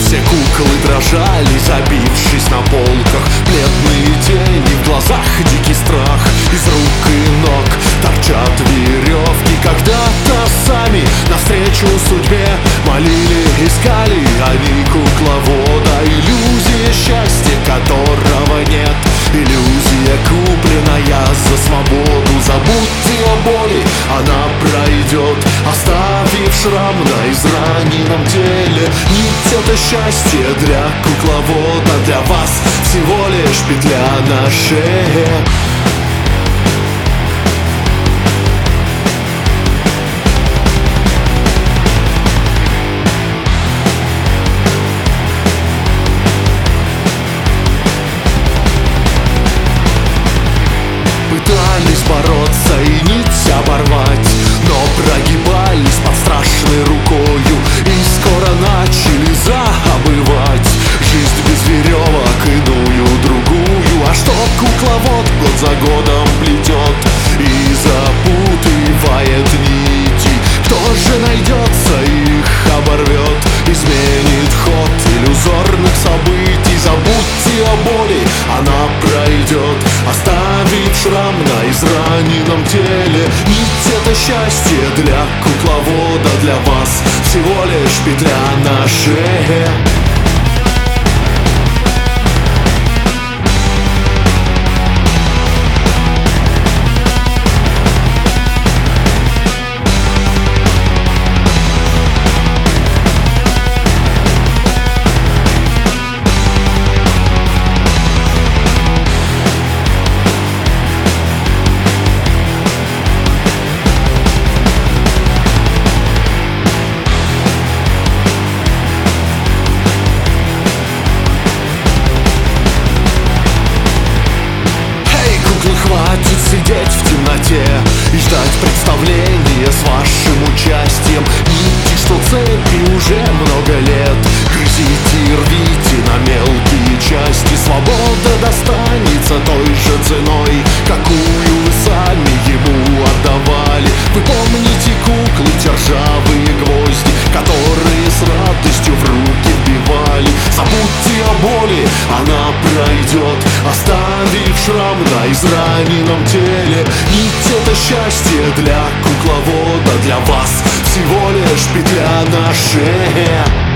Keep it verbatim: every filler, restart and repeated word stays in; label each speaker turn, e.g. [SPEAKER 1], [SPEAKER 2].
[SPEAKER 1] Все куклы дрожали, забившись на полках. Бледные тени, в глазах дикий страх. Из рук и ног торчат веревки. Когда-то сами навстречу судьбе молили, искали они кукловода. Иллюзия счастья, которого нет, иллюзия, купленная за свободу. Забудьте о боли, она пройдет, оставив шрам на израненном теле. Нить — это счастье для кукловода, для вас всего лишь петля на шее. Пытались бороться и нить оборвать, но прогибались под страшной рукою и скоро начали забывать жизнь без веревок, иную, другую. А что кукловод год за годом плетет и запутывает нити? Кто же найдется, их оборвет, изменит ход иллюзорных событий? Забудьте о боли, она пройдет, оставив шрам на израненном теле. Нить — это счастье для кукловода, для вас всего лишь петля на шее. Хватит сидеть в темноте и ждать представления с вашим участием. Нити, что цепи уже много лет, грызите и рвите на мелкие части. Свобода достанется той же ценой, какую вы сами ему отдавали. Вы помните куклы, те ржавые гвозди, которые с радостью в руки вбивали. Забудьте о боли, она пройдет, оставив шрам на израненном теле. Нить — это счастье для кукловода, для вас всего лишь петля на шее.